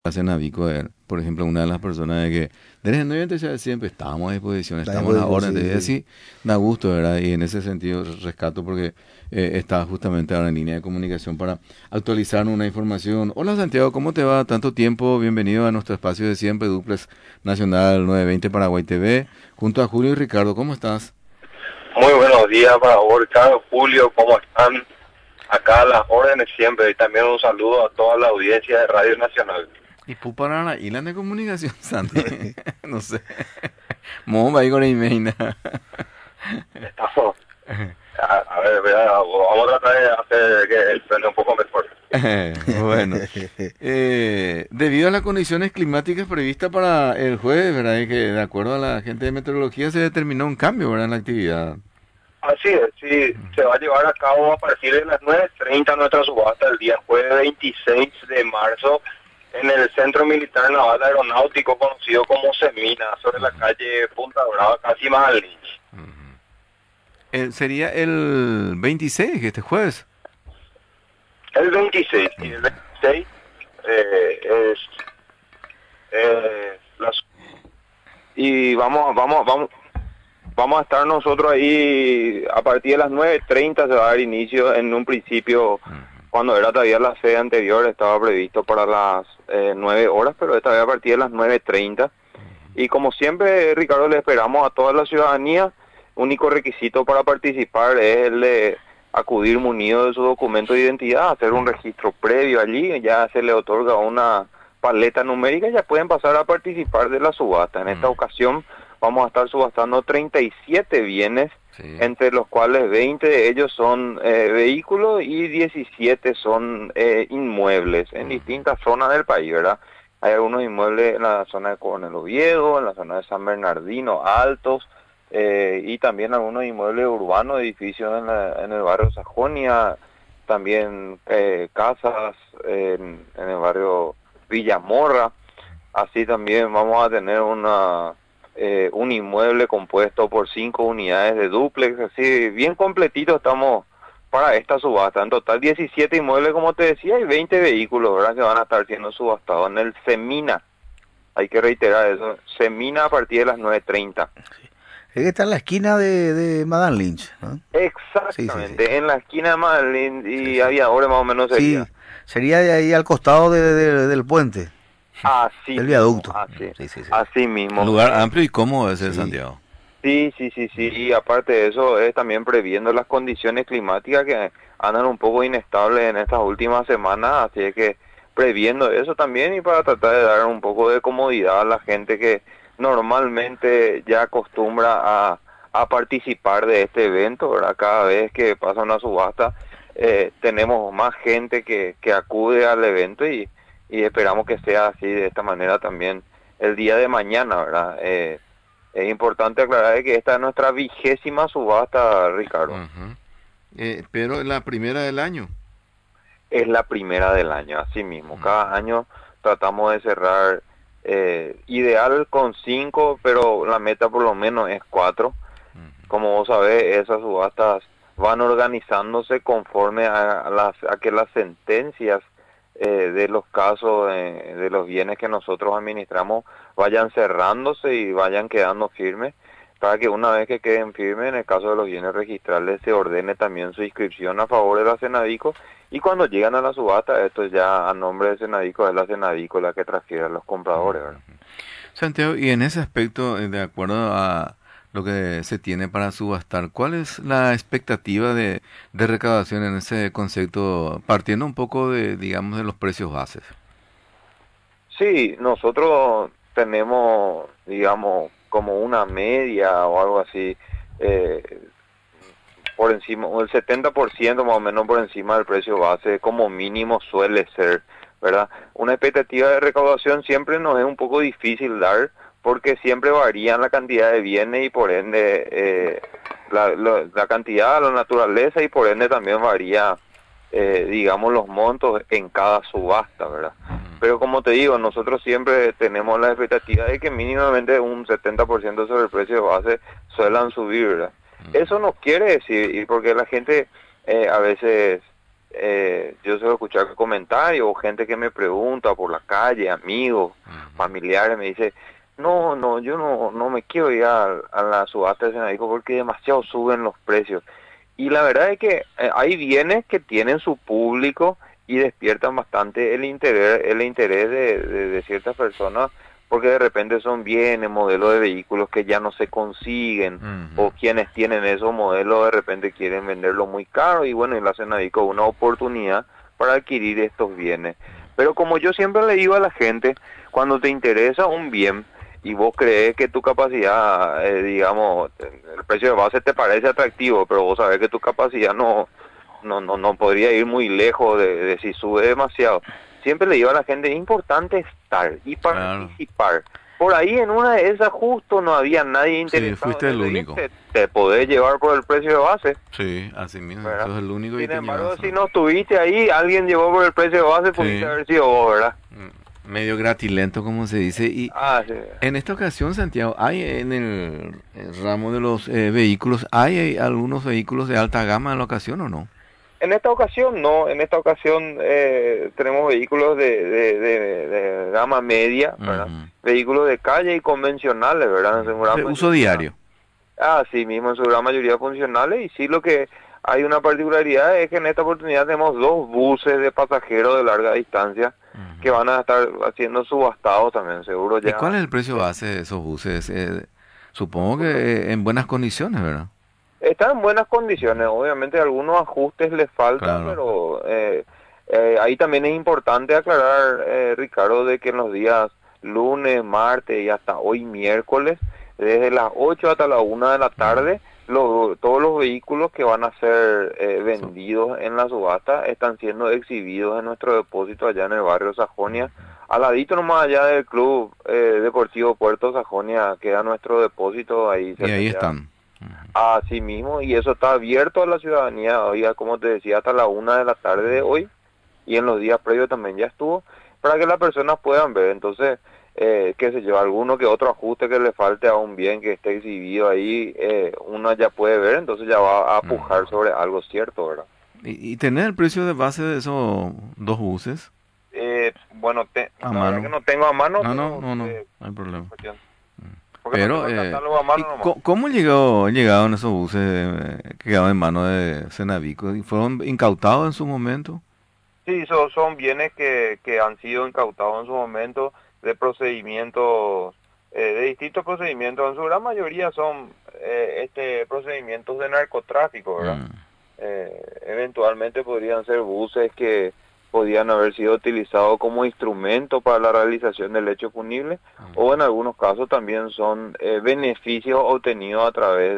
hacen a Vico, por ejemplo, una de las personas de que desde no ya siempre estamos a disposición, Está en estamos a la posición, orden, sí, de sí. así, da gusto, ¿verdad? Y en ese sentido rescato porque está justamente ahora en línea de comunicación para actualizar una información. Hola Santiago, ¿cómo te va? Tanto tiempo, bienvenido a nuestro espacio de siempre, Duplex Nacional 920 Paraguay TV, junto a Julio y Ricardo, ¿cómo estás? Muy buenos días para vos, Carlos, Julio, ¿cómo están? Acá a las órdenes siempre y también un saludo a toda la audiencia de Radio Nacional. Y para la isla de comunicación, Santi, no sé, mo va a ir con Imeina. Estamos, a ver, vamos a tratar de hacer que el suene un poco mejor. Bueno, debido a las condiciones climáticas previstas para el jueves, ¿verdad? Y que de acuerdo a la gente de meteorología se determinó un cambio, ¿verdad? En la actividad. Así es, sí, se va a llevar a cabo a partir de las 9:30 nuestra subasta el día jueves 26 de marzo en el Centro Militar Naval Aeronáutico conocido como CEMINA, sobre la calle Punta Brava, casi más al Lynch. Sería el 26, que este jueves. El 26, y el 26 es las y vamos a estar nosotros ahí a partir de las 9:30 se va a dar inicio. En un principio, cuando era todavía la sede anterior, estaba previsto para las 9 horas, pero esta vez a partir de las 9:30. Y como siempre, Ricardo, le esperamos a toda la ciudadanía. Único requisito para participar es el de acudir munido de su documento de identidad, hacer un registro previo allí, ya se le otorga una paleta numérica y ya pueden pasar a participar de la subasta. En esta ocasión vamos a estar subastando 37 bienes, Sí. entre los cuales 20 de ellos son vehículos y 17 son inmuebles en distintas zonas del país, ¿verdad? Hay algunos inmuebles en la zona de Coronel Oviedo, en la zona de San Bernardino, Altos, y también algunos inmuebles urbanos, edificios en el barrio Sajonia, también casas en el barrio Villamorra. Así también vamos a tener un inmueble compuesto por 5 unidades de dúplex, así bien completito estamos para esta subasta. En total 17 inmuebles, como te decía, y 20 vehículos, ¿verdad?, que van a estar siendo subastados en el Semina. Hay que reiterar eso, Semina a partir de las 9:30. Es que está en la esquina de Madame Lynch, ¿no? Sí, sí, sí. Exactamente, en la esquina de Madeleine Sí, y sí. Aviadores más o menos Sí, sería. sería de ahí al costado del puente, Así del mismo, viaducto. así, Sí, sí, sí. así Un mismo. lugar amplio y cómodo ese de Sí. Santiago. Sí, sí, sí, sí, y aparte de eso es también previendo las condiciones climáticas que andan un poco inestables en estas últimas semanas, así es que previendo eso también y para tratar de dar un poco de comodidad a la gente que normalmente ya acostumbra a participar de este evento, ¿verdad? Cada vez que pasa una subasta tenemos más gente que acude al evento y esperamos que sea así de esta manera también el día de mañana, ¿verdad? Es importante aclarar de que esta es nuestra 20ª subasta, Ricardo. Ujú. Pero la primera del año. Es la primera del año, así mismo. Ujú. Cada año tratamos de cerrar ideal con 5, pero la meta por lo menos es 4. Como vos sabés, esas subastas van organizándose conforme a que las sentencias de los casos de los bienes que nosotros administramos vayan cerrándose y vayan quedando firmes, para que una vez que queden firmes, en el caso de los bienes registrales, se ordene también su inscripción a favor de la Senadico, y cuando llegan a la subasta, esto ya a nombre de Senadico, es la Senadico la que transfiere a los compradores, ¿verdad? Santiago, y en ese aspecto, de acuerdo a lo que se tiene para subastar, ¿cuál es la expectativa de recaudación en ese concepto, partiendo un poco de, digamos, de los precios bases? Sí, nosotros tenemos, digamos, como una media o algo así, eh, por encima, o el 70% más o menos por encima del precio base, como mínimo suele ser, ¿verdad? Una expectativa de recaudación siempre nos es un poco difícil dar, porque siempre varían la cantidad de bienes y por ende la cantidad, la naturaleza, y por ende también varía, digamos, los montos en cada subasta, ¿verdad? Pero como te digo, nosotros siempre tenemos la expectativa de que mínimamente un 70% sobre el precio base suelan subir, ¿verdad? Eso no quiere decir, y porque la gente a veces yo suelo escuchar comentarios o gente que me pregunta por la calle, amigos, familiares, me dice, no, yo no me quiero ir a la subasta de Senadico porque demasiado suben los precios. Y la verdad es que hay bienes que tienen su público y despiertan bastante el interés de ciertas personas, porque de repente son bienes, modelos de vehículos que ya no se consiguen, o quienes tienen esos modelos de repente quieren venderlo muy caro, y bueno, y la Senadico una oportunidad para adquirir estos bienes. Pero como yo siempre le digo a la gente, cuando te interesa un bien y vos crees que tu capacidad, digamos, el precio de base te parece atractivo, pero vos sabés que tu capacidad no podría ir muy lejos de si sube demasiado. Siempre le digo a la gente, es importante estar y participar. Por ahí en una de esas justo no había nadie interesado. Sí, fuiste el único. Te podés llevar por el precio de base. Sí, así mismo, ¿verdad? Sos el único. Sin embargo, si no estuviste ahí, alguien llevó por el precio de base, pudiste haber sido vos, ¿verdad? Medio gratilento, como se dice. Y sí. En esta ocasión, Santiago, hay en el ramo de los vehículos, ¿hay algunos vehículos de alta gama en la ocasión o no? En esta ocasión no, en esta ocasión tenemos vehículos de gama media, ¿verdad? Vehículos de calle y convencionales, ¿verdad? De uso diario. Sí mismo, en su gran mayoría funcionales, y sí, lo que hay una particularidad es que en esta oportunidad tenemos 2 buses de pasajeros de larga distancia que van a estar haciendo subastados también, seguro ya. ¿Y cuál es el precio base de esos buses? Supongo que en buenas condiciones, ¿verdad? Está en buenas condiciones, obviamente algunos ajustes les faltan, pero ahí también es importante aclarar, Ricardo, de que en los días lunes, martes y hasta hoy miércoles, desde las 8 hasta la 1 de la tarde, todos los vehículos que van a ser vendidos en la subasta están siendo exhibidos en nuestro depósito allá en el barrio Sajonia, al ladito nomás allá del Club Deportivo Puerto Sajonia, queda nuestro depósito ahí. Y ahí están. Así mismo, y eso está abierto a la ciudadanía, oiga, como te decía, hasta la 1 de la tarde de hoy, y en los días previos también ya estuvo, para que las personas puedan ver. Entonces, qué sé yo, alguno que otro ajuste que le falte a un bien que esté exhibido ahí, uno ya puede ver, entonces ya va a pujar sobre algo cierto, ¿verdad? ¿Y tener el precio de base de esos 2 buses? Bueno, la verdad que no tengo a mano. No hay problema. Pero, ¿cómo llegaron esos buses que quedaban en manos de Senavico? ¿Fueron incautados en su momento? Sí, son bienes que han sido incautados en su momento de procedimientos, de distintos procedimientos. En su gran mayoría son procedimientos de narcotráfico, ¿verdad? Eventualmente podrían ser buses que podían haber sido utilizados como instrumento para la realización del hecho punible, o en algunos casos también son beneficios obtenidos a través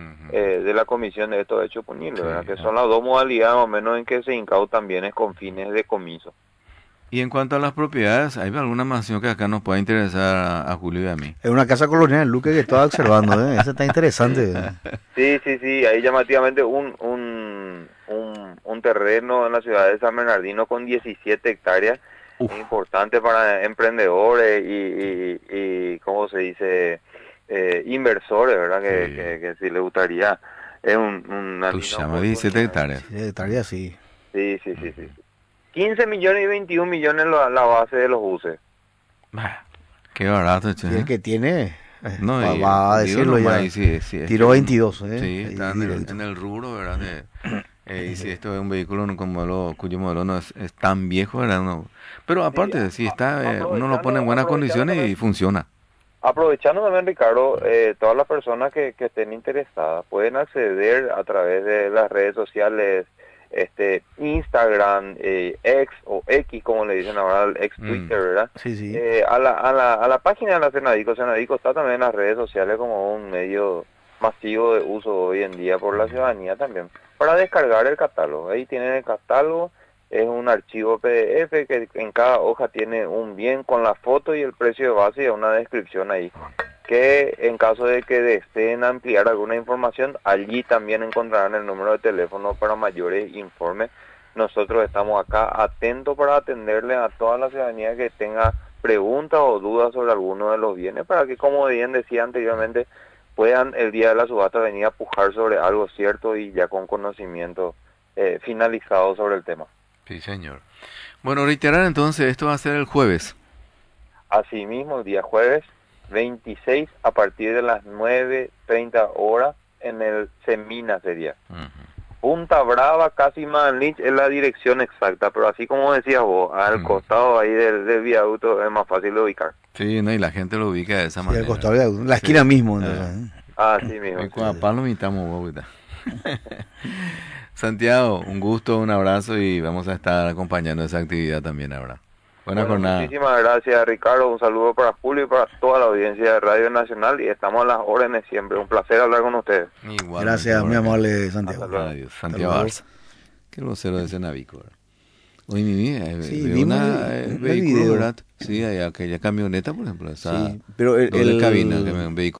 de la comisión de estos hechos punibles, ¿verdad? Que son las 2 modalidades más o menos en que se incautan bienes con fines de comiso. Y en cuanto a las propiedades, ¿hay alguna mansión que acá nos pueda interesar a Julio y a mí? Es una casa colonial, Luque, que estaba observando, ¿eh? Esa está interesante. Sí, ahí llamativamente un terreno en la ciudad de San Bernardino con 17 hectáreas, importante para emprendedores y ¿cómo se dice? Inversores, ¿verdad? Que si les gustaría, es una... Pues llama 17 hectáreas. 17 hectáreas, sí. Sí. 15 millones y 21 millones la base de los buses. Qué barato, che. Y el que tiene... No, va a decirlo ya. Sí, tiró 22, ¿eh? Sí, está en el rubro, ¿verdad? Y si esto es un vehículo cuyo modelo no es tan viejo, ¿verdad? No. Pero aparte, si está, uno lo pone en buenas condiciones y funciona. Aprovechando también, Ricardo, todas las personas que estén interesadas pueden acceder a través de las redes sociales, Instagram, X o X, como le dicen ahora, el ex Twitter, ¿verdad? Sí. A la página de la Senadico. Senadico está también en las redes sociales como un medio masivo de uso hoy en día por la ciudadanía también, para descargar el catálogo. Ahí tienen el catálogo, es un archivo PDF que en cada hoja tiene un bien con la foto y el precio de base y una descripción ahí, que en caso de que deseen ampliar alguna información, allí también encontrarán el número de teléfono para mayores informes. Nosotros estamos acá atentos para atenderle a toda la ciudadanía que tenga preguntas o dudas sobre alguno de los bienes, para que, como bien decía anteriormente, puedan el día de la subasta venir a pujar sobre algo cierto y ya con conocimiento finalizado sobre el tema. Sí, señor. Bueno, reiterar entonces, esto va a ser el jueves. Asimismo, el día jueves 26 a partir de las 9:30 horas en el Semina sería. Punta Brava, casi Madden Lynch es la dirección exacta, pero así como decías vos, al costado ahí del viaducto es más fácil de ubicar. Sí, no, y la gente lo ubica de esa manera. Al costado del viaducto, la esquina mismo. Entonces, Así mismo. Con a palo invitamos vos, Santiago, un gusto, un abrazo y vamos a estar acompañando esa actividad también ahora. Buena jornada. Muchísimas gracias, Ricardo. Un saludo para Julio y para toda la audiencia de Radio Nacional y estamos a las órdenes siempre. Un placer hablar con ustedes. Igual, gracias, muy amable, Santiago. Adiós. Santiago Arza. Qué vocero de ese Navico, ¿verdad? Oye, mi vida, sí, vimos el vehículo, video. ¿verdad? Sí, hay aquella camioneta, por ejemplo, esa sí, pero doble cabina, que me, un vehículo